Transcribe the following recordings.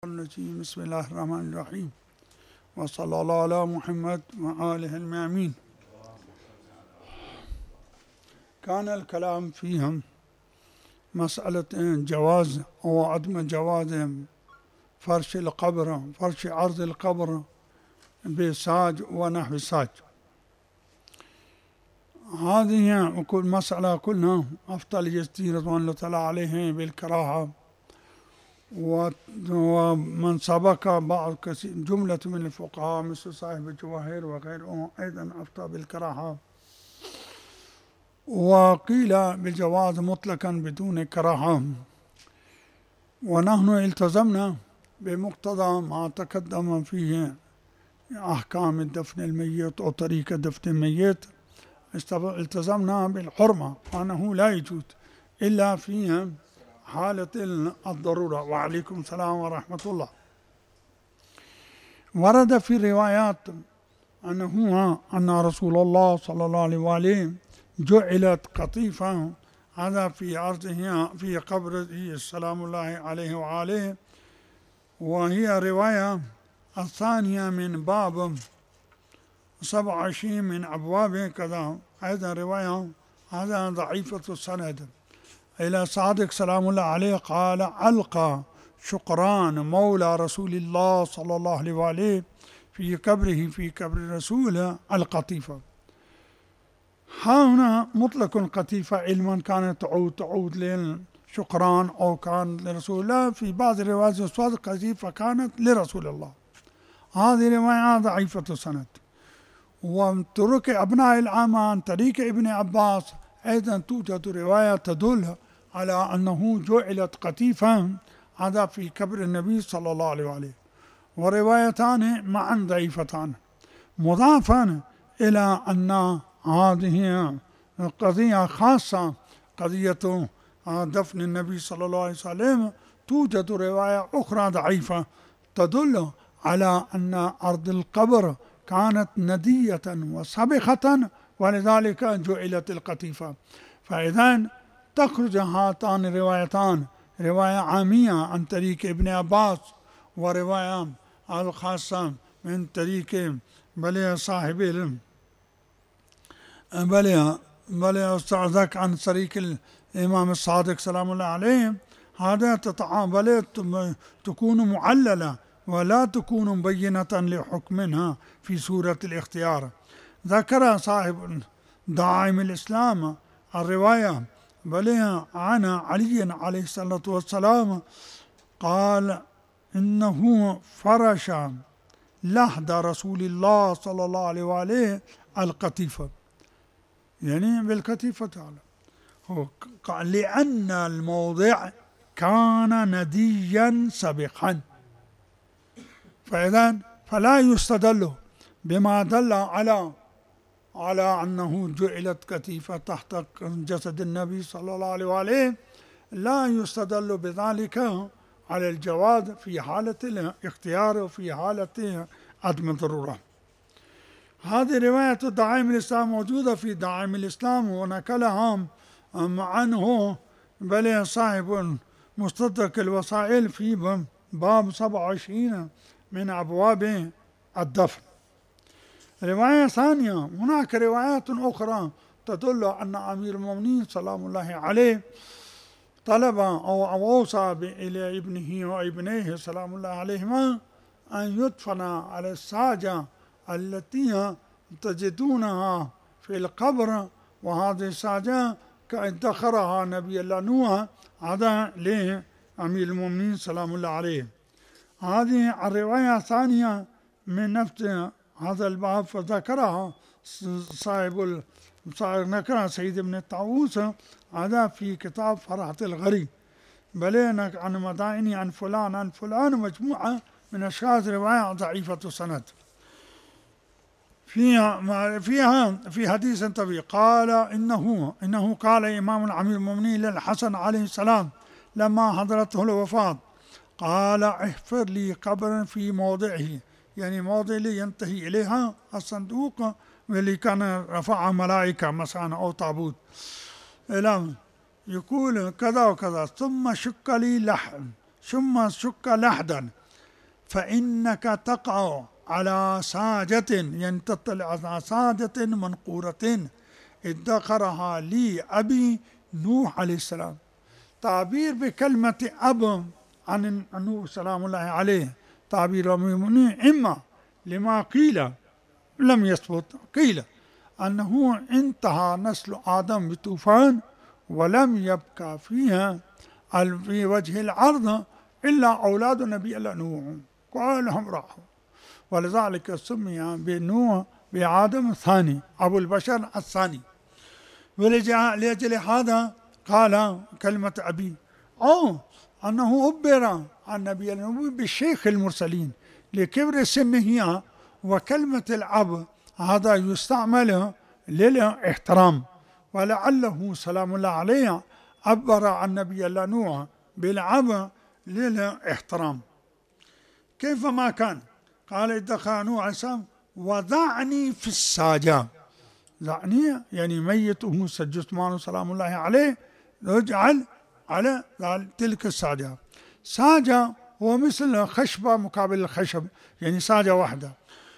الرجيم. بسم الله الرحمن الرحيم، وصلى الله على محمد وآله الميامين. كان الكلام فيهم مسألة جواز أو عدم جواز فرش القبر، فرش عرض القبر بساج ونحو ساج. هذه كل مسألة كلها أفتى اليزيدي رضوان الله تعالى عليه بالكراهة، ومن سبق بعض جملة من الفقهاء مثل صاحب الجواهر وغيره أيضا أفتى بالكراهة، وقيل بالجواز مطلقا بدون كراهة. ونحن التزمنا بمقتضى ما تقدم فيه أحكام الدفن الميت أو طريقة دفن الميت. التزمنا بالحرمة، أنه لا يجوز إلا في حالة الضرورة. وعليكم السلام ورحمة الله. ورد في الروايات أن رسول الله صلى الله عليه وآله جعلت قطيفة، هذا في عرضه في قبره سلام الله عليه وآله، وهي رواية الثانية من باب 27 من أبوابه كذا. أيضا رواية هذا ضعيفة السند إلى صادق سلام الله عليه قال: ألقى شقران مولى رسول الله صلى الله عليه وآله في قبره في قبر الرسول القطيفة. ها هنا مطلق القطيفة علما كانت تعود للشقران أو كان لرسول الله. في بعض الروايات القطيفة كانت لرسول الله. هذه رواية ضعيفة السند. وترك أبناء العامة عن طريق ابن عباس أيضا توجد رواية تدل على أنه جعلت قطيفة، هذا في قبر النبي صلى الله عليه وآله. وروايتان معا ضعيفتان، مضافا إلى أن هذه قضية خاصة، قضية دفن النبي صلى الله عليه وسلم. توجد رواية أخرى ضعيفة تدل على أن أرض القبر كانت ندية وسبخة، ولذلك جعلت القطيفة. فإذا تخرج هاتان الروايتان، رواية عامية عن طريق ابن عباس، ورواية الخاصة من طريق بلي صاحب بلي استعذك عن طريق الإمام الصادق سلام الله عليه. هذا بلي تكون معللة ولا تكون مبينة لحكمها في سورة الاختيار. ذكر صاحب دعائم الإسلام الرواية بل عن علي عليه الصلاة والسلام قال: إنه فرش لحد رسول الله صلى الله عليه وآله القطيفة، يعني بالقطيفة تعالى، لأن الموضع كان نديا سبقا. فإذا فلا يستدل بما دل على أنه جعلت قطيفة تحت جسد النبي صلى الله عليه وآله، لا يستدل بذلك على الجواز في حالة الاختيار وفي حالة عدم الضرورة. هذه رواية دعائم الإسلام موجودة في دعائم الإسلام، ونقلها عنه بل صاحب مستدرك الوسائل في باب 27 من أبواب الدفن. رواية ثانية، هناك روايات أخرى تدل أن أمير المؤمنين سلام الله عليه طلب أو أوصى إلى ابنه وابنيه سلام الله عليهما أن يدفن على الساجة التي تجدونها في القبر، وهذه الساجة ادخرها نبي الله نوح، هذا لأمير المؤمنين سلام الله عليه. هذه الرواية الثانية من نفس هذا الباب، فذكرها صاحب نكرها سيد ابن الطاووس، هذا في كتاب فرحة الغريب، بلينك عن مدائني عن فلان مجموعة من أشخاص رواية ضعيفة السند. فيها في حديث طويل قال: إنه قال إمام الأمير المؤمنين للحسن عليه السلام لما حضرته الوفاة، قال: احفر لي قبرا في موضعه، يعني موضع اللي ينتهي إليها الصندوق واللي كان رفعها ملائكة مثلا أو تابوت، يقول كذا وكذا، ثم شك لي لحدا، فإنك تقع على ساجة، يعني تطلع على ساجة منقورة ادخرها لي أبي نوح عليه السلام. تعبير بكلمة أب عن نوح سلام الله عليه تعبير مؤمنين، إما لما قيل لم يثبت، قيل أنه انتهى نسل آدم بطوفان ولم يبقى فيها في وجه الأرض إلا أولاد النبي الله نوح كلهم راحوا، ولذلك سمي بنوح بآدم الثاني أبو البشر الثاني. ولأجل هذا قال كلمة أبي، أو أنه أبر عن نبي الله بالشيخ المرسلين لكبر سنه، وكلمة الأب هذا يستعمل للاحترام، ولعله سلام الله عليه عبر عن نبي الله نوح بالأب للاحترام. كيفما كان قال ادخر نوح عليه السلام وضعني في الساجة، ضعني يعني ميته جثمانه سلام الله عليه يجعل على تلك الساجة. ساجة هو مثل خشبة مقابل الخشب، يعني ساجة واحدة،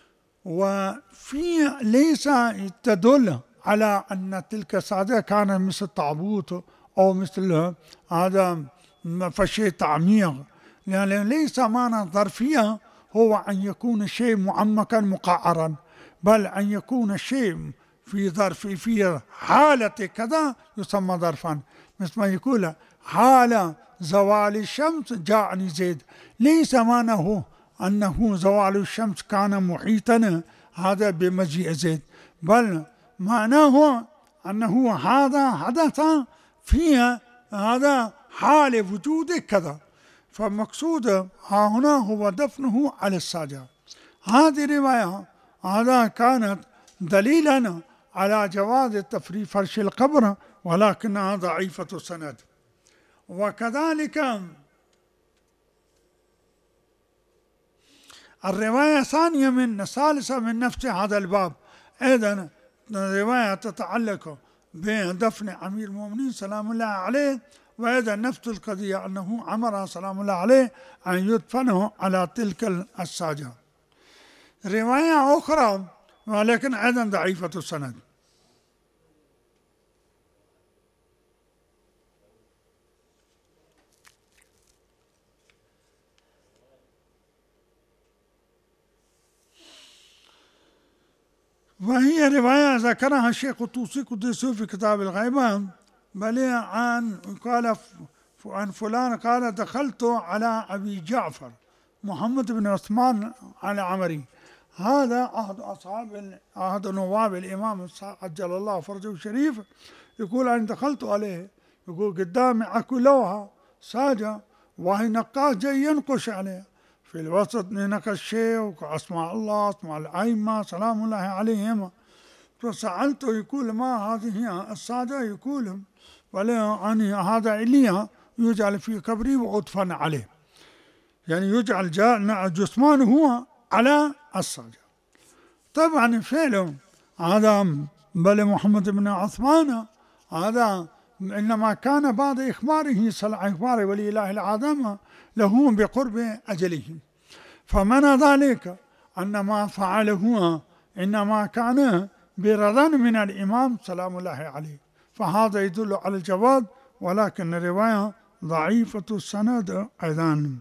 وفي ليس تدل على أن تلك الساجة كانت مثل طابوت أو مثل هذا فشي تعميق، لأن ليس معنى ظرفية هو أن يكون الشيء معمقا مقعرا، بل أن يكون الشيء في ظرف في حالة كذا يسمى ظرفا، مثل ما يقول حال زوال الشمس جاءني زيد، ليس معناه أنه زوال الشمس كان محيطا هذا بمجيء زيد، بل معناه أنه هذا حدث في هذا حال وجود كذا، فمقصود ها هنا هو دفنه على الساجة. هذه رواية هذا كانت دليلا على جواز تفريغ فرش القبر، ولكنها ضعيفة السند. وكذلك الرواية الثانية من ثالثة من نفس هذا الباب أيضا رواية تتعلق بدفن أمير المؤمنين سلام الله عليه، وأيضا نفس القضية أنه أمر سلام الله عليه أن يدفنه على تلك الساجة. رواية أخرى ولكن أيضا ضعيفة السند. وهي رواية ذكرها الشيخ الطوسي قدسه في كتاب الغيبة، بل قال عن فلان قال دخلت على أبي جعفر محمد بن عثمان على عمري، هذا أحد نواب الإمام عجل الله فرجه الشريف، يقول أن دخلت عليه، يقول قدامي أكو لوحة ساجة وهي نقاش جاي ينقش عليه، في الوسط نقش شيء وأسماء الله أسماء الأئمة سلام الله عليهم، فسألته يقول ما هذه الساجة، يقول ولا أني هذا إليها يجعل في قبري وأدفن عليه، يعني يجعل جثمانه هو على الساجة. طبعا فعله هذا بل محمد بن عثمان هذا إنما كان بعد إخبار ولي الله العظم له بقرب أجله، فمنع ذلك أن ما فعله إنما كان برضا من الإمام سلام الله عليه، فهذا يدل على الجواز، ولكن الرواية ضعيفة السند أيضا.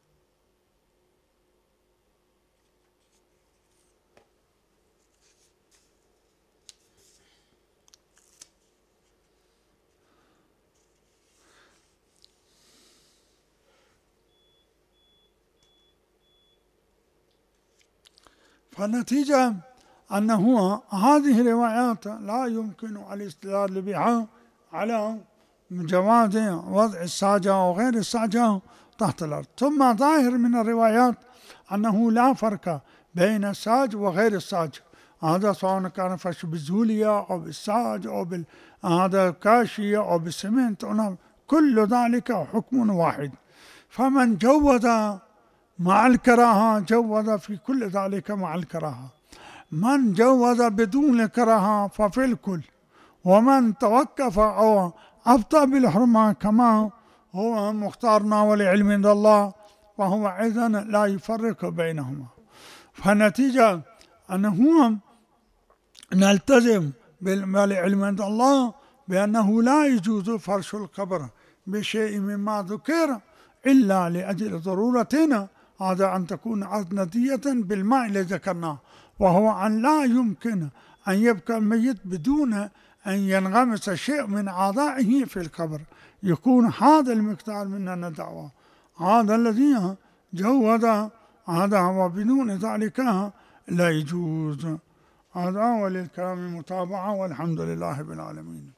فالنتيجة أنه هذه الروايات لا يمكن الاستدلال بها على جواز وضع الساجة أو غير الساجة تحت الأرض. ثم ظاهر من الروايات أنه لا فرق بين الساج وغير الساج، هذا سواء كان فرش بالزولية أو بالساج أو هذا كاشية أو بالسمنت، كل ذلك حكم واحد، فمن جوز مع الكراهة جوز في كل ذلك مع الكراهة، من جوز بدون الكراهة ففي الكل، ومن توقف أو أبطأ بالحرمة كما هو مختارنا ولعلم عند الله وهو أيضا لا يفرق بينهما. فالنتيجة أنه نلتزم بالعلم عند الله بأنه لا يجوز فرش القبر بشيء مما ذكر إلا لأجل ضرورتنا، هذا أن تكون عددية بالماء الذي ذكرناه، وهو أن لا يمكن أن يبقى الميت بدون أن ينغمس شيء من أعضائه في القبر، يكون هذا المقدار من الدعوة، هذا الذي جوز هذا، وبدون ذلك لا يجوز. هذا وللكلام متابعة، والحمد لله بالعالمين.